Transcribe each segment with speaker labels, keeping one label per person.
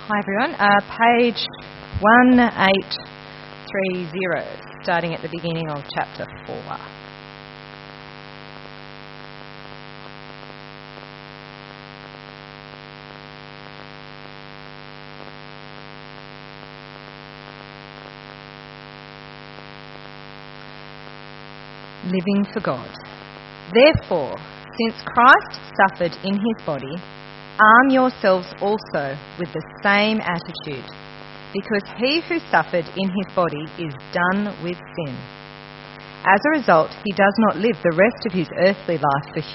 Speaker 1: Hi everyone, page 1830, starting at the beginning of chapter 4. Living for God. Therefore, since Christ suffered in his body, arm yourselves also with the same attitude, because he who suffered in his body is done with sin. As a result, he does not live the rest of his earthly life for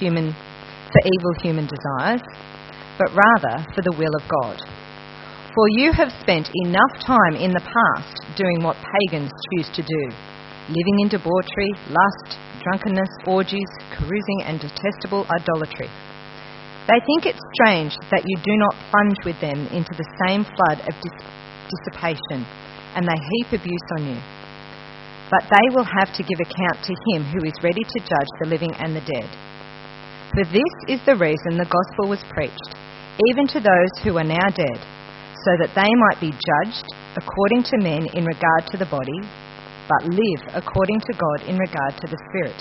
Speaker 1: evil human desires, but rather for the will of God. For you have spent enough time in the past doing what pagans choose to do, living in debauchery, lust, drunkenness, orgies, carousing, and detestable idolatry. They think it strange that you do not plunge with them into the same flood of dissipation, and they heap abuse on you. But they will have to give account to him who is ready to judge the living and the dead. For this is the reason the gospel was preached, even to those who are now dead, so that they might be judged according to men in regard to the body, but live according to God in regard to the spirit.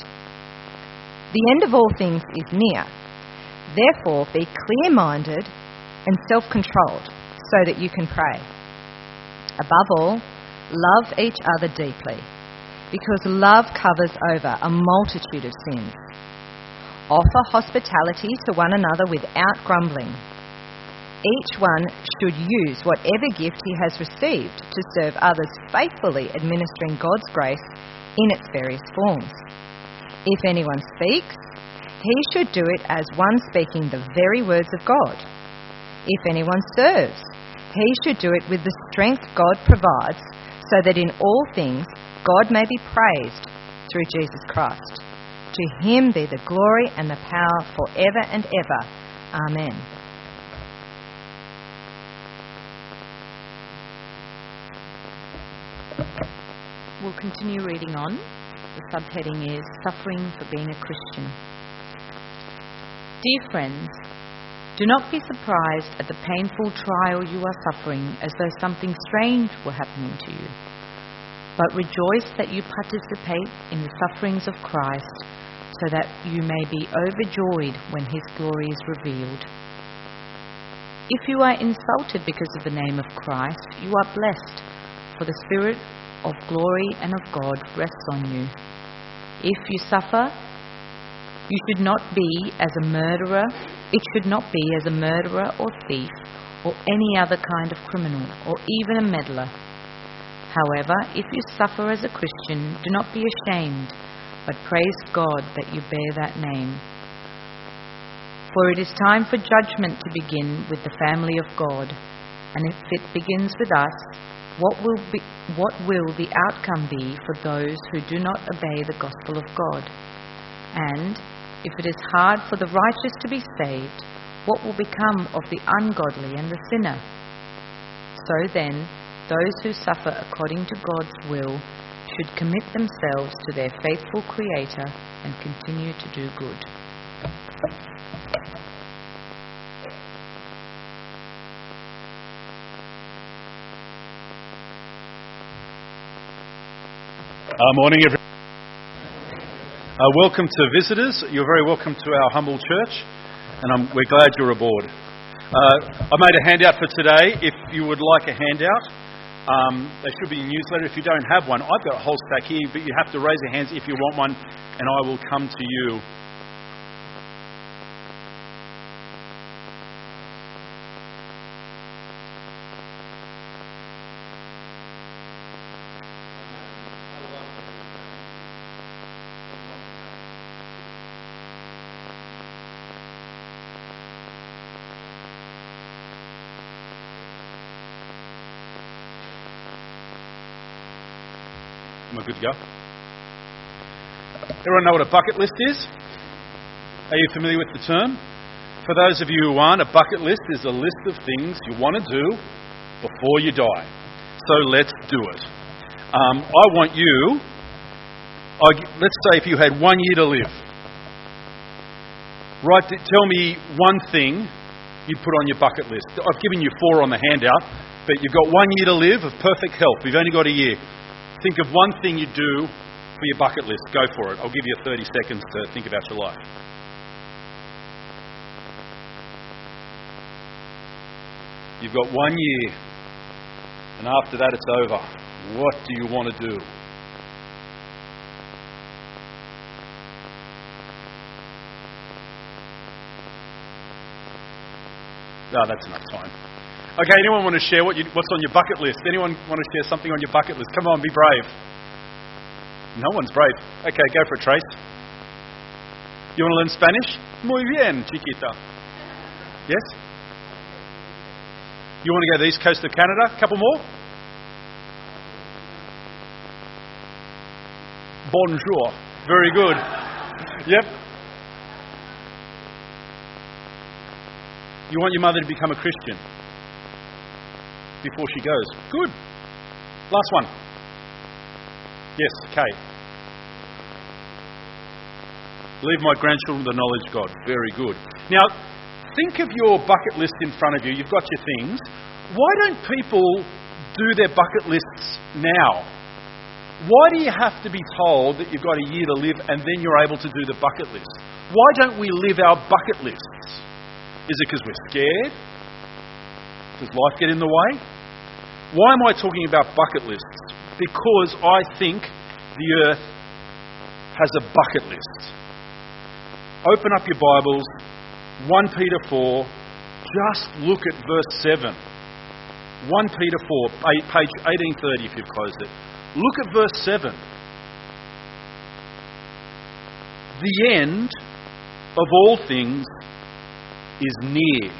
Speaker 1: The end of all things is near. Therefore, be clear-minded and self-controlled so that you can pray. Above all, love each other deeply, because love covers over a multitude of sins. Offer hospitality to one another without grumbling. Each one should use whatever gift he has received to serve others faithfully, administering God's grace in its various forms. If anyone speaks, he should do it as one speaking the very words of God. If anyone serves, he should do it with the strength God provides, so that in all things God may be praised through Jesus Christ. To him be the glory and the power forever and ever. Amen.
Speaker 2: We'll continue reading on. The subheading is Suffering for Being a Christian. Dear friends, do not be surprised at the painful trial you are suffering as though something strange were happening to you, but rejoice that you participate in the sufferings of Christ, so that you may be overjoyed when his glory is revealed. If you are insulted because of the name of Christ, you are blessed, for the Spirit of glory and of God rests on you. If you suffer, it should not be as a murderer or thief or any other kind of criminal or even a meddler. However, if you suffer as a Christian, do not be ashamed, but praise God that you bear that name. For it is time for judgment to begin with the family of God, and if it begins with us, what will the outcome be for those who do not obey the gospel of God? And if it is hard for the righteous to be saved, what will become of the ungodly and the sinner? So then, those who suffer according to God's will should commit themselves to their faithful Creator and continue to do good.
Speaker 3: Morning, everyone. Welcome to visitors. You're very welcome to our humble church, and we're glad you're aboard. I made a handout for today. If you would like a handout, there should be a newsletter. If you don't have one, I've got a whole stack here, but you have to raise your hands if you want one, and I will come to you. Am I good to go? Everyone know what a bucket list is? Are you familiar with the term? For those of you who aren't, a bucket list is a list of things you want to do before you die. So let's do it. I want you, let's say if you had 1 year to live, tell me one thing you'd put on your bucket list? I've given you 4 on the handout, but you've got 1 year to live of perfect health. You've only got a year. Think of one thing you do for your bucket list. Go for it. I'll give you 30 seconds to think about your life. You've got 1 year, and after that it's over. What do you want to do? No, that's enough time. Okay, anyone want to share what's on your bucket list? Anyone want to share something on your bucket list? Come on, be brave. No one's brave. Okay, go for it, Trace. You want to learn Spanish? Muy bien, chiquita. Yes? You want to go to the east coast of Canada? A couple more? Bonjour. Very good. Yep. You want your mother to become a Christian before she goes. Good. Last one. Yes, Kay. Leave my grandchildren the knowledge of God. Very good. Now, think of your bucket list in front of you. You've got your things. Why don't people do their bucket lists now? Why do you have to be told that you've got a year to live and then you're able to do the bucket list? Why don't we live our bucket lists? Is it because we're scared? Does life get in the way? Why am I talking about bucket lists? Because I think the earth has a bucket list. Open up your Bibles, 1 Peter 4, just look at verse 7. 1 Peter 4, page 1830 if you've closed it. Look at verse 7. The end of all things is near.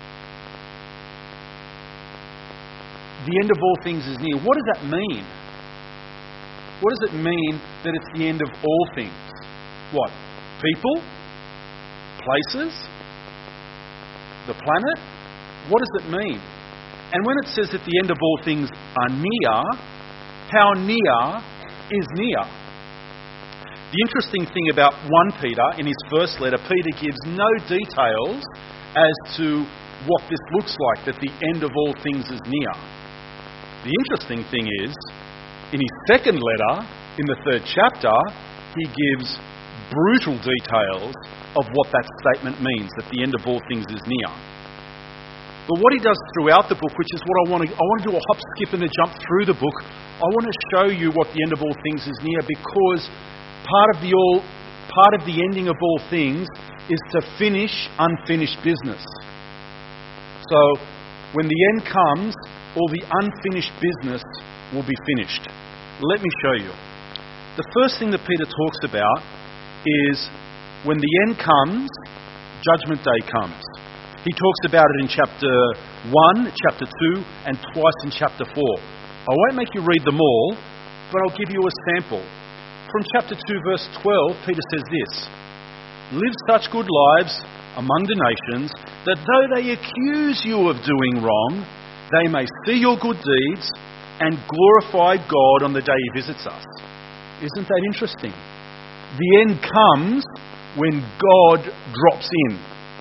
Speaker 3: The end of all things is near. What does that mean? What does it mean that it's the end of all things? What? People? Places? The planet? What does it mean? And when it says that the end of all things are near, how near is near? The interesting thing about 1 Peter, in his first letter, Peter gives no details as to what this looks like, that the end of all things is near. The interesting thing is, in his second letter, in the 3rd chapter, he gives brutal details of what that statement means, that the end of all things is near. But what he does throughout the book, which is what I want to do a hop, skip and a jump through the book, I want to show you what the end of all things is near, because part of the ending of all things is to finish unfinished business. So when the end comes, all the unfinished business will be finished. Let me show you. The first thing that Peter talks about is when the end comes, Judgment Day comes. He talks about it in chapter 1, chapter 2, and twice in chapter 4. I won't make you read them all, but I'll give you a sample. From chapter 2, verse 12, Peter says this: "Live such good lives among the nations, that though they accuse you of doing wrong, they may see your good deeds and glorify God on the day He visits us." Isn't that interesting? The end comes when God drops in.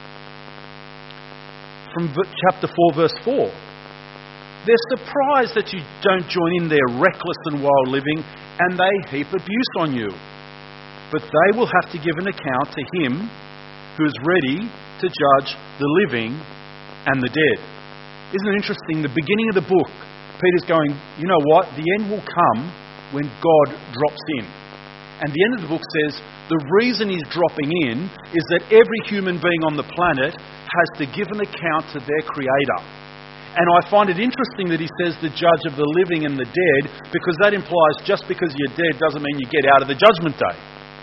Speaker 3: From chapter 4, verse 4. They're surprised that you don't join in their reckless and wild living, and they heap abuse on you. But they will have to give an account to Him who is ready to judge the living and the dead. Isn't it interesting? The beginning of the book, Peter's going, you know what? The end will come when God drops in. And the end of the book says the reason He's dropping in is that every human being on the planet has to give an account to their Creator. And I find it interesting that he says the judge of the living and the dead, because that implies just because you're dead doesn't mean you get out of the judgment day.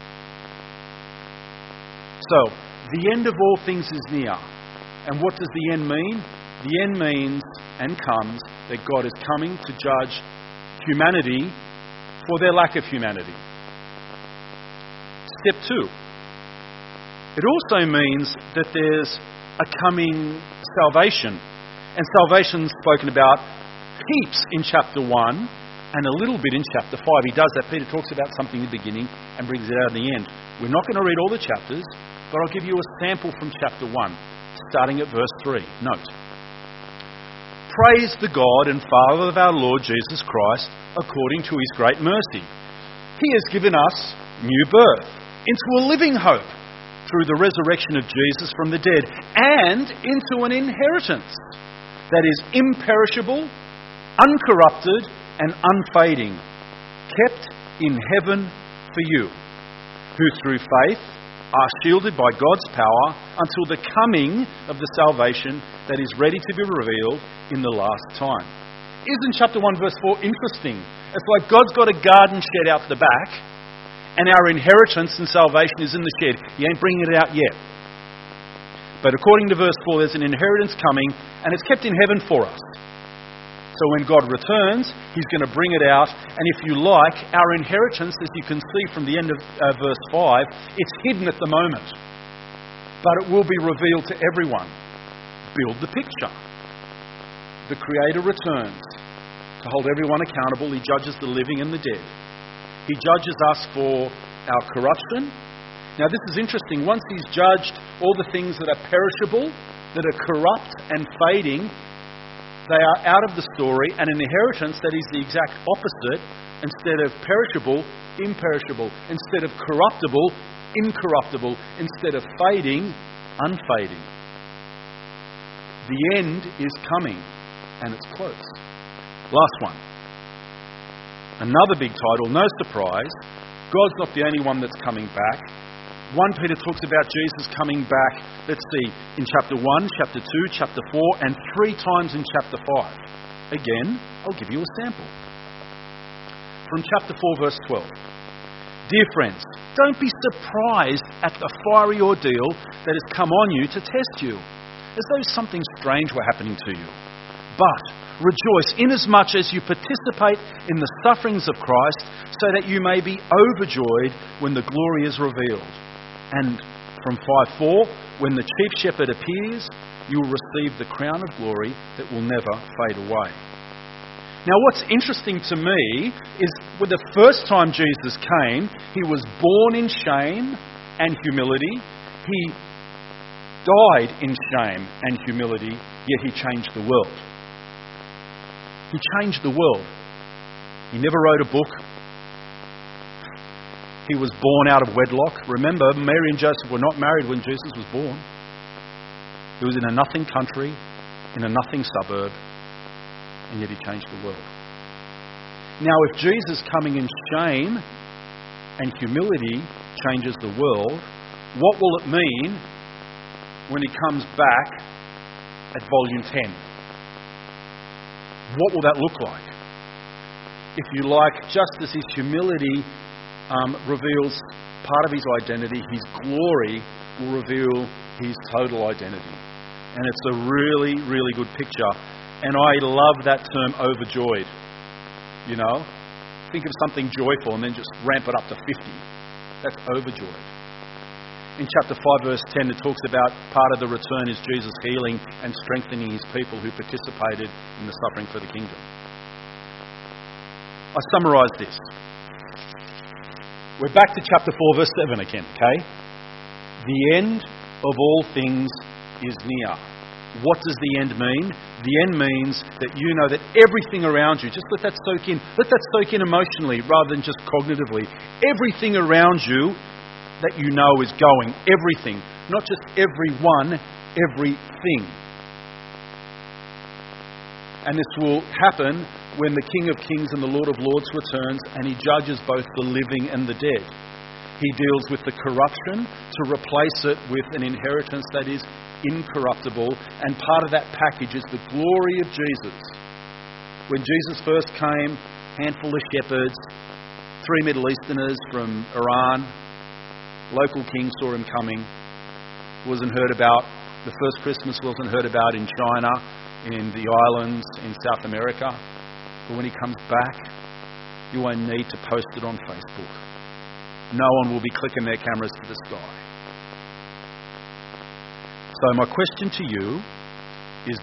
Speaker 3: So, the end of all things is near. And what does the end mean? The end means, and comes, that God is coming to judge humanity for their lack of humanity. Step 2. It also means that there's a coming salvation. And salvation is spoken about heaps in chapter 1 and a little bit in chapter 5. He does that. Peter talks about something in the beginning and brings it out in the end. We're not going to read all the chapters, but I'll give you a sample from chapter 1. starting at verse 3. Note, praise the God and Father of our Lord Jesus Christ according to his great mercy. He has given us new birth into a living hope through the resurrection of Jesus from the dead and into an inheritance that is imperishable, uncorrupted and unfading, kept in heaven for you, who through faith are shielded by God's power until the coming of the salvation that is ready to be revealed in the last time. Isn't chapter 1 verse 4 interesting? It's like God's got a garden shed out the back and our inheritance and salvation is in the shed. He ain't bringing it out yet. But according to verse 4, there's an inheritance coming and it's kept in heaven for us. So when God returns, he's going to bring it out. And if you like, our inheritance, as you can see from the end of verse 5, it's hidden at the moment. But it will be revealed to everyone. Build the picture. The Creator returns to hold everyone accountable. He judges the living and the dead. He judges us for our corruption. Now this is interesting. Once he's judged all the things that are perishable, that are corrupt and fading, they are out of the story, and an inheritance that is the exact opposite. Instead of perishable, imperishable. Instead of corruptible, incorruptible. Instead of fading, unfading. The end is coming, and it's close. Last one. Another big title, no surprise. God's not the only one that's coming back. 1 Peter talks about Jesus coming back, let's see, in chapter 1, chapter 2, chapter 4, and 3 times in chapter 5. Again, I'll give you a sample. From chapter 4, verse 12. Dear friends, don't be surprised at the fiery ordeal that has come on you to test you, as though something strange were happening to you. But rejoice inasmuch as you participate in the sufferings of Christ, so that you may be overjoyed when the glory is revealed. And from 5:4, when the chief shepherd appears, you will receive the crown of glory that will never fade away. Now what's interesting to me is when the first time Jesus came, he was born in shame and humility. He died in shame and humility, yet he changed the world. He changed the world. He never wrote a book. He was born out of wedlock. Remember, Mary and Joseph were not married when Jesus was born. He was in a nothing country, in a nothing suburb, and yet he changed the world. Now, if Jesus coming in shame and humility changes the world, what will it mean when he comes back at volume 10? What will that look like? If you like, just as his humility reveals part of his identity, his glory will reveal his total identity. And it's a really, really good picture. And I love that term, overjoyed. You know, think of something joyful and then just ramp it up to 50. That's overjoyed. In chapter 5 verse 10 it talks about part of the return is Jesus healing and strengthening his people who participated in the suffering for the kingdom. I summarise this. We're back to chapter 4 verse 7 again, okay? The end of all things is near. What does the end mean? The end means that you know that everything around you, just let that soak in. Let that soak in emotionally rather than just cognitively. Everything around you that you know is going. Everything. Not just everyone, everything. And this will happen when the King of Kings and the Lord of Lords returns and he judges both the living and the dead. He deals with the corruption to replace it with an inheritance that is incorruptible, and part of that package is the glory of Jesus. When Jesus first came, handful of shepherds, 3 Middle Easterners from Iran, local king saw him coming, wasn't heard about. The first Christmas wasn't heard about in China, in the islands, in South America. But when he comes back, you won't need to post it on Facebook. No one will be clicking their cameras to the sky. So my question to you is,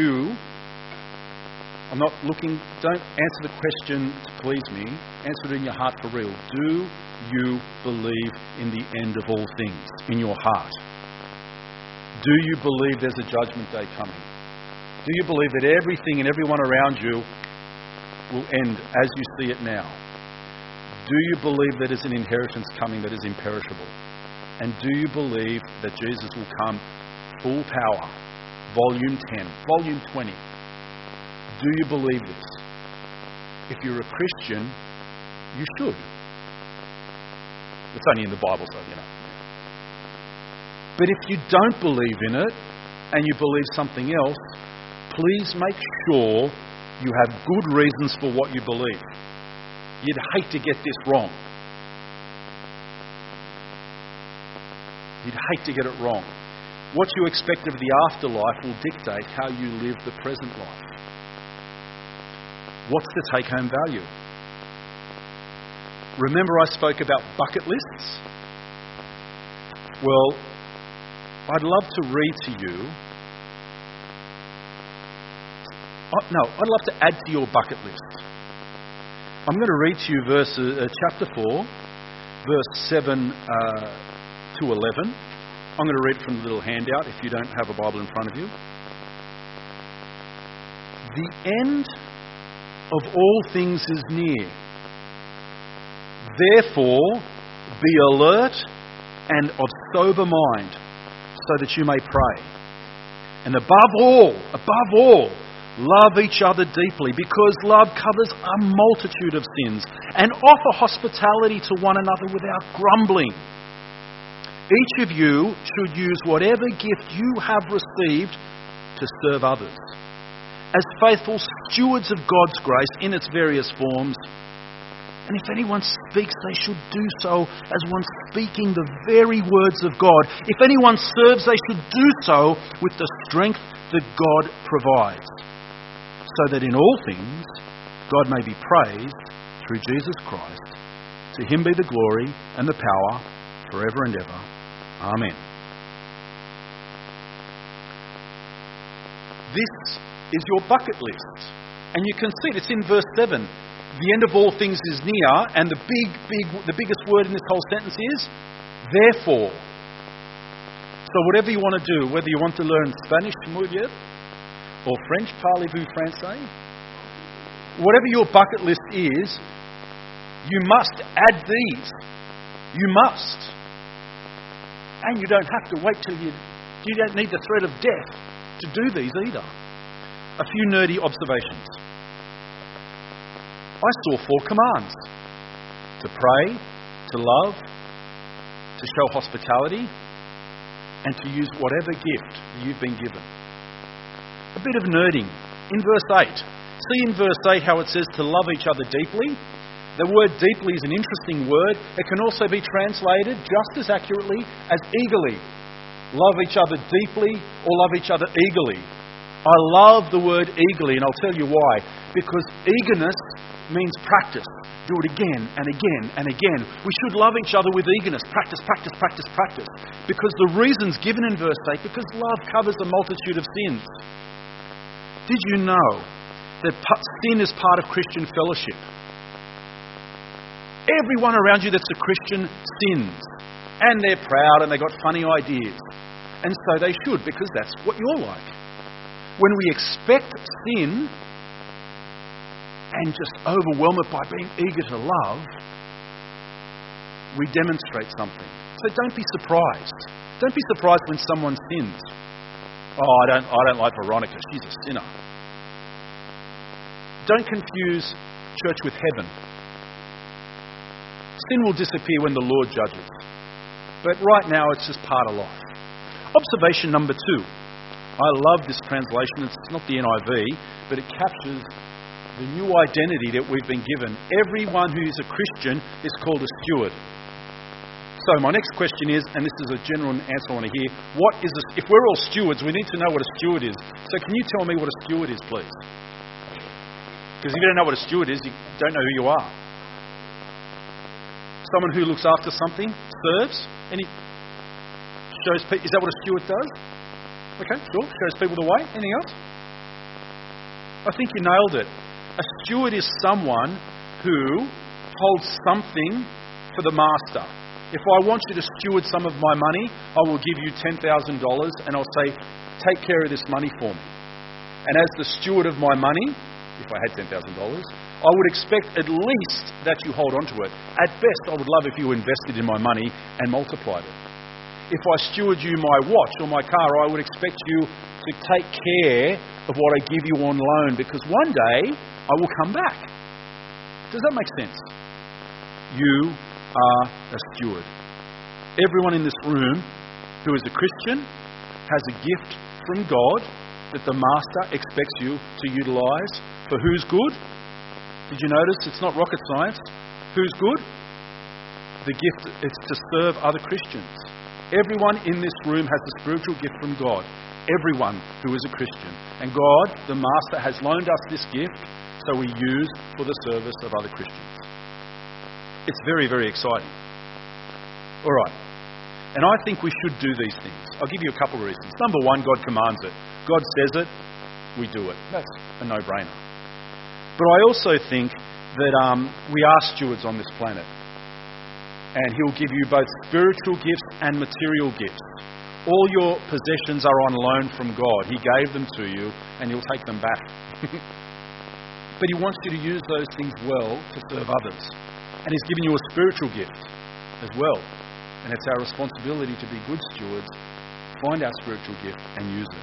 Speaker 3: don't answer the question to please me, answer it in your heart for real. Do you believe in the end of all things in your heart? Do you believe there's a judgment day coming? Do you believe that everything and everyone around you will end as you see it now? Do you believe that there's an inheritance coming that is imperishable? And do you believe that Jesus will come full power, volume 10, volume 20? Do you believe this? If you're a Christian, you should. It's only in the Bible, so you know. But if you don't believe in it, and you believe something else, please make sure you have good reasons for what you believe. You'd hate to get this wrong. You'd hate to get it wrong. What you expect of the afterlife will dictate how you live the present life. What's the take-home value? Remember I spoke about bucket lists? Well, I'd love to read to you. I'd love to add to your bucket list. I'm going to read to you chapter 4, verse 7 to 11. I'm going to read from the little handout if you don't have a Bible in front of you. The end of all things is near. Therefore, be alert and of sober mind, so that you may pray. And above all, love each other deeply, because love covers a multitude of sins, and offer hospitality to one another without grumbling. Each of you should use whatever gift you have received to serve others, as faithful stewards of God's grace in its various forms. And if anyone speaks, they should do so as one speaking the very words of God. If anyone serves, they should do so with the strength that God provides, so that in all things God may be praised through Jesus Christ. To him be the glory and the power forever and ever. Amen. This is your bucket list. And you can see it, it's in verse 7. The end of all things is near, and the biggest word in this whole sentence is therefore. So whatever you want to do, whether you want to learn Spanish, muy bien, or French, parlez-vous français, whatever your bucket list is, you must add these. You must. And you don't have to wait till you don't need the threat of death to do these either. A few nerdy observations. I saw 4 commands: to pray, to love, to show hospitality, and to use whatever gift you've been given. A bit of nerding. In verse 8. See in verse 8 how it says to love each other deeply? The word deeply is an interesting word. It can also be translated just as accurately as eagerly. Love each other deeply or love each other eagerly. I love the word eagerly, and I'll tell you why. Because eagerness means practice. Do it again and again and again. We should love each other with eagerness. Practice, practice, practice, practice. Because the reasons given in verse 8, because love covers a multitude of sins. Did you know that sin is part of Christian fellowship? Everyone around you that's a Christian sins. And they're proud and they've got funny ideas. And so they should, because that's what you're like. When we expect sin and just overwhelm it by being eager to love, we demonstrate something. So don't be surprised. Don't be surprised when someone sins. Oh, I don't like Veronica. She's a sinner. Don't confuse church with heaven. Sin will disappear when the Lord judges. But right now it's just part of life. Observation number 2. I love this translation. It's not the NIV, but it captures the new identity that we've been given. Everyone who is a Christian is called a steward. So my next question is, and this is a general answer I want to hear, if we're all stewards, we need to know what a steward is. So can you tell me what a steward is, please? Because if you don't know what a steward is, you don't know who you are. Someone who looks after something, serves, and he shows people. Is that what a steward does? Okay, sure. Shows people the way. Anything else? I think you nailed it. A steward is someone who holds something for the master. If I want you to steward some of my money, I will give you $10,000 and I'll say, take care of this money for me. And as the steward of my money, if I had $10,000, I would expect at least that you hold on to it. At best, I would love if you invested in my money and multiplied it. If I steward you my watch or my car, I would expect you to take care of what I give you on loan, because one day I will come back. Does that make sense? You are a steward. Everyone in this room who is a Christian has a gift from God that the Master expects you to utilise for whose good? Did you notice it's not rocket science? Whose good? The gift is to serve other Christians. Everyone in this room has a spiritual gift from God. Everyone who is a Christian. And God, the Master, has loaned us this gift so we use for the service of other Christians. It's very, very exciting. All right. And I think we should do these things. I'll give you a couple of reasons. Number one, God commands it. God says it, we do it. That's a no-brainer. But I also think that we are stewards on this planet. And He'll give you both spiritual gifts and material gifts. All your possessions are on loan from God. He gave them to you and He'll take them back. But He wants you to use those things well to serve others. And He's given you a spiritual gift as well. And it's our responsibility to be good stewards, find our spiritual gift and use it.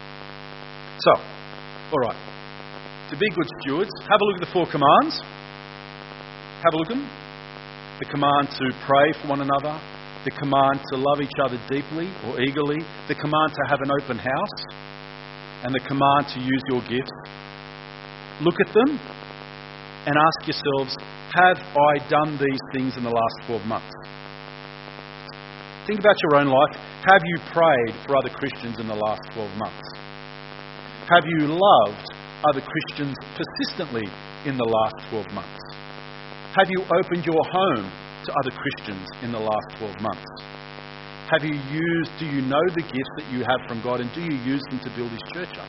Speaker 3: So, all right. To be good stewards, have a look at the 4 commands. Have a look at them. The command to pray for one another. The command to love each other deeply or eagerly. The command to have an open house. And the command to use your gifts. Look at them and ask yourselves, have I done these things in the last 12 months? Think about your own life. Have you prayed for other Christians in the last 12 months? Have you loved other Christians persistently in the last 12 months? Have you opened your home to other Christians in the last 12 months? Do you know the gifts that you have from God, and do you use them to build His church up?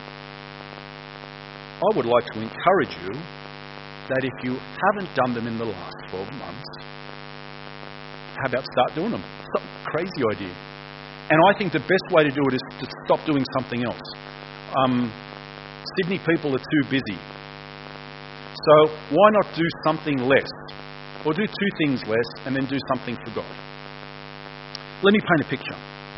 Speaker 3: I would like to encourage you that if you haven't done them in the last 12 months, how about start doing them? It's not a crazy idea. And I think the best way to do it is to stop doing something else. Sydney people are too busy. So why not do something less? Or do 2 things less and then do something for God? Let me paint a picture.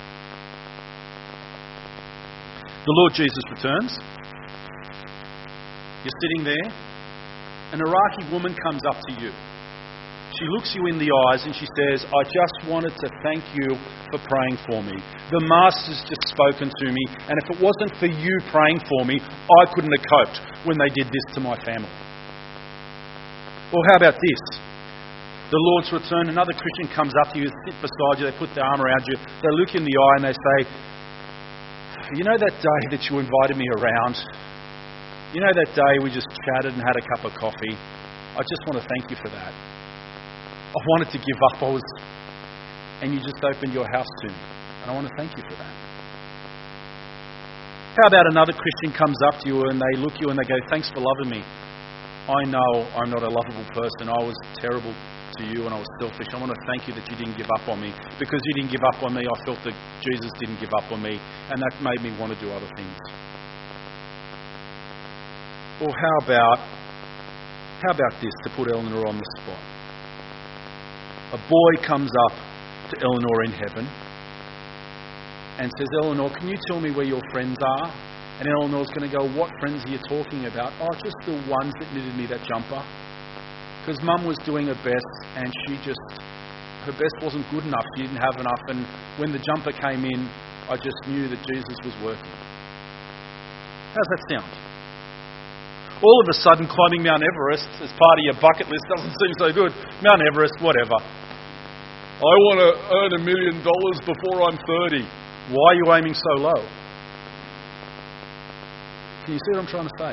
Speaker 3: The Lord Jesus returns. You're sitting there. An Iraqi woman comes up to you. She looks you in the eyes and she says, I just wanted to thank you for praying for me. The Master's just spoken to me, and if it wasn't for you praying for me, I couldn't have coped when they did this to my family. Or how about this? The Lord's return, another Christian comes up to you, sit beside you, they put their arm around you, they look you in the eye and they say, you know that day that you invited me around? You know that day we just chatted and had a cup of coffee? I just want to thank you for that. I wanted to give up. And you just opened your house to me. And I want to thank you for that. How about another Christian comes up to you and they look at you and they go, thanks for loving me. I know I'm not a lovable person. I was terrible to you and I was selfish. I want to thank you that you didn't give up on me. Because you didn't give up on me, I felt that Jesus didn't give up on me. And that made me want to do other things. Or how about this, to put Eleanor on the spot? A boy comes up to Eleanor in heaven and says, Eleanor, can you tell me where your friends are? And Eleanor's going to go, what friends are you talking about? Oh, just the ones that knitted me that jumper. Because Mum was doing her best and her best wasn't good enough. She didn't have enough. And when the jumper came in, I just knew that Jesus was working. How's that sound? All of a sudden, climbing Mount Everest as part of your bucket list doesn't seem so good. Mount Everest, whatever. I want to earn $1 million before I'm 30. Why are you aiming so low? Can you see what I'm trying to say?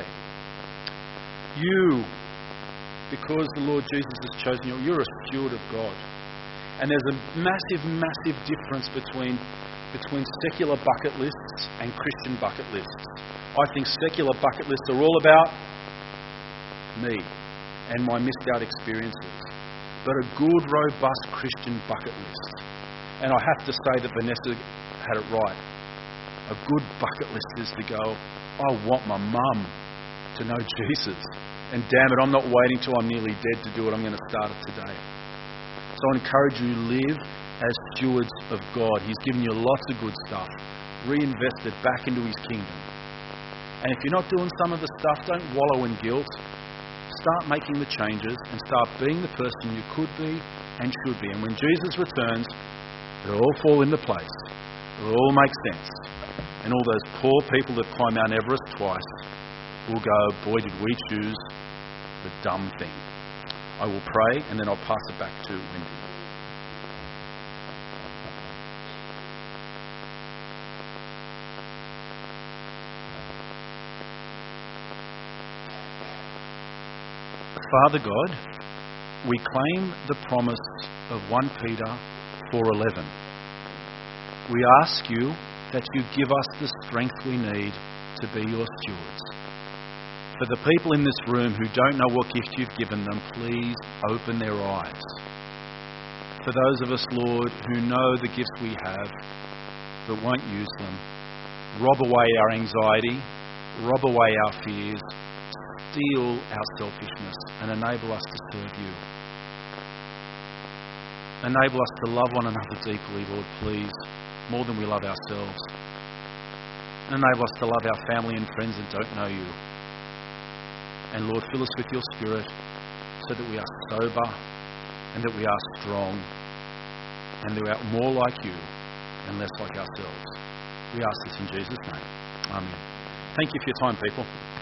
Speaker 3: You, because the Lord Jesus has chosen you, you're a steward of God. And there's a massive, massive difference between secular bucket lists and Christian bucket lists. I think secular bucket lists are all about me and my missed out experiences. but a good, robust Christian bucket list. And I have to say that Vanessa had it right. A good bucket list is to go, I want my mum to know Jesus. And damn it, I'm not waiting till I'm nearly dead to do it. I'm going to start it today. So I encourage you, live as stewards of God. He's given you lots of good stuff. Reinvest it back into His kingdom. And if you're not doing some of the stuff, don't wallow in guilt. Start making the changes and start being the person you could be and should be. And when Jesus returns, it'll all fall into place. It'll all make sense. And all those poor people that climb Mount Everest twice will go, boy, did we choose the dumb thing. I will pray and then I'll pass it back to Wendy. Father God, we claim the promise of 1 Peter 4:11. We ask you that you give us the strength we need to be your stewards. For the people in this room who don't know what gift you've given them, please open their eyes. For those of us, Lord, who know the gifts we have but won't use them, rob away our anxiety, rob away our fears, steal our selfishness and enable us to serve you. Enable us to love one another deeply, Lord, please, more than we love ourselves. Enable us to love our family and friends that don't know you. And Lord, fill us with your Spirit so that we are sober and that we are strong and that we are more like you and less like ourselves. We ask this in Jesus' name. Amen. Thank you for your time, people.